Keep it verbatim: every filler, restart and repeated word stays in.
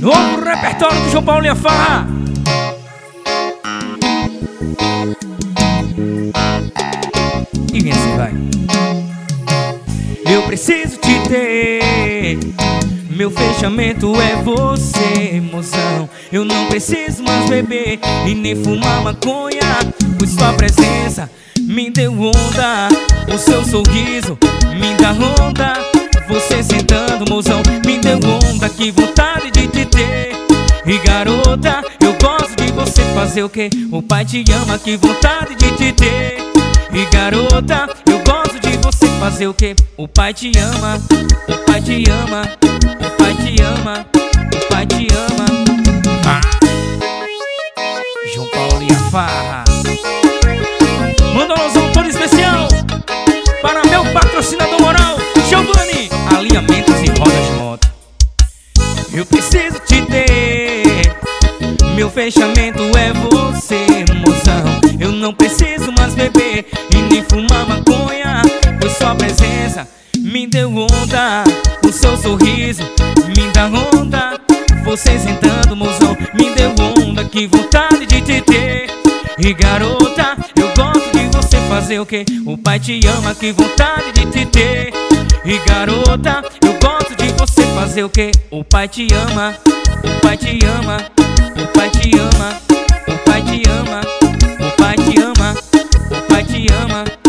Novo repertório do João Paulo e a Farra. E vem assim, vai. Eu preciso te ter, meu fechamento é você, mozão. Eu não preciso mais beber e nem fumar maconha, pois sua presença me deu onda. O seu sorriso me dá onda. Você sentando, mozão, me deu onda. Que vontade de te ter. E garota, eu gosto de você fazer o quê? O pai te ama, que vontade de te ter. E garota, eu gosto de você fazer o quê? O pai te ama, o pai te ama, o pai te ama, o pai te ama. Ah. João Paulo e a Farra. Manda um alôzão todo especial para meu patrocinador moral, Giovanni Alinhamentos e Rodas de Moto. Eu preciso te ter, meu fechamento é você, mozão. Eu não preciso mais beber e nem fumar maconha, pois sua presença me deu onda. O seu sorriso me dá onda. Você sentando, mozão, me deu onda. Que vontade de te ter. E garota, eu gosto de você fazer o quê? O pai te ama, que vontade de te ter. E garota, eu gosto de você fazer o quê? O pai te ama, o pai te ama, o pai te ama, o pai te ama, o pai te ama, o pai te ama.